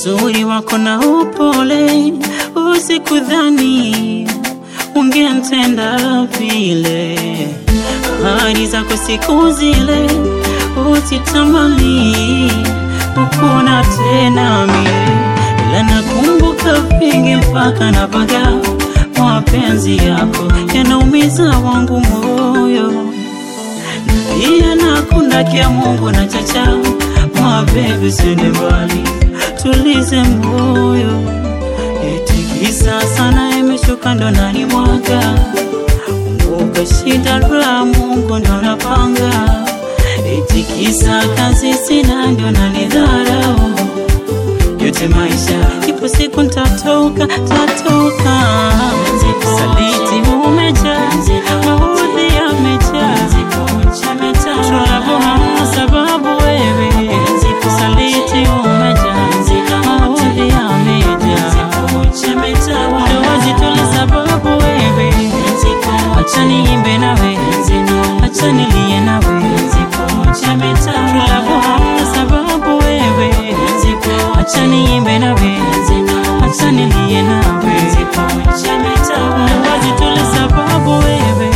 uzuri wako na upole, usikudhani ungenitenda vile. Ahadi zako siku zile usitamani ukuna tena mie, ila nakumbuka vingi mpaka napaga. Mapenzi yako yanaumiza wangu moyo, iya nakunda kia Mungu na chacha. My baby sende mbali, tulize moyo. Itikisa sana imeshuka ndo nani mwaka, kumbuka shida la Mungu ndo napanga. Itikisa kazi sina ndo nani dharau, yote maisha ipo siku ntatoka. Saliti umejaa, maudhi yamejaa, tunapo hamna sababu wewe. Saliti umejaa, maudhi yamejaa, ndoa zitole sababu wewe. Acha niimbe nawe, acha nilie nawe, tunapo hamna sababu wewe. Acha niimbe nawe, acha nilie nawe, ndoa zitole sababu wewe.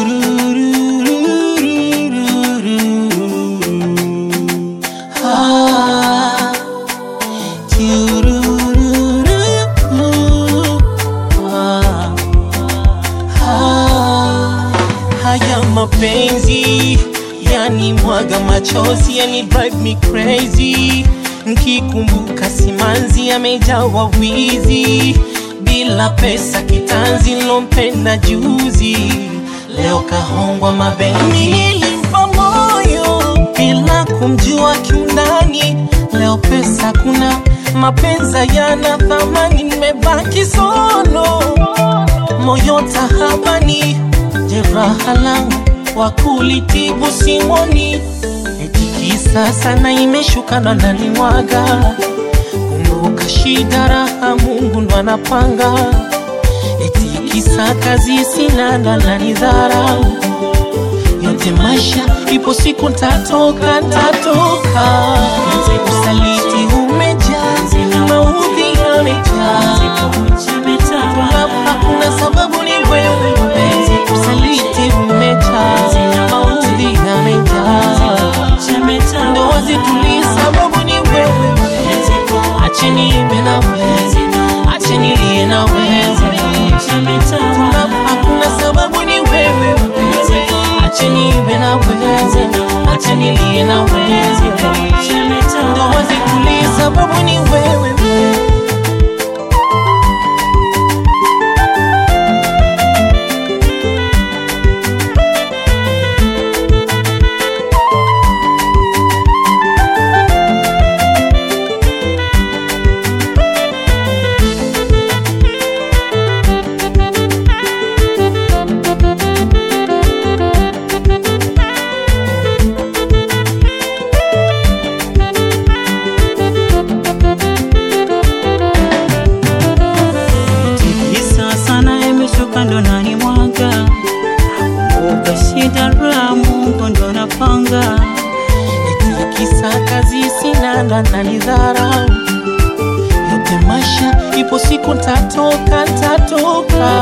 Haya mapenzi yani mwaga machozi, yani drive me crazy. Nkikumbuka simanzi yamejawa wizi, bila pesa kitanzi lompenda juzi, leo kahongwa mabenzi. Nilimpa moyo bila kumjua kiundani, leo pesa kuna mapenza yana thamani. Nimebaki solo, moyo tahabani, jeraha langu wakulitibu simoni. Itikisa sana imeshuka ndo nalimwaga, kumbuka shida raha Mungu ndo anapanga. Itikisa kazi sina ndo nanidharau, yote maisha ipo siku ntatoka. Usaliti umejaa, maudhi yamejaa, hakuna sababu ni wewe. Usaliti umejaa, maudhi yamejaa, ndoa zituli sababu ni wewe. Acha niimbe nawe, acha nilie nawe, hakuna sababu ni wewe. Acha niimbe nawe, acha nilie nawe, ndoa zituli sababu ni wewe. Ndo nani mwanga, kumbuka shida la Mungu ndo napanga. Itikisa kazi sina ndo nanidharau, yote maisha ipo siku ntatoka.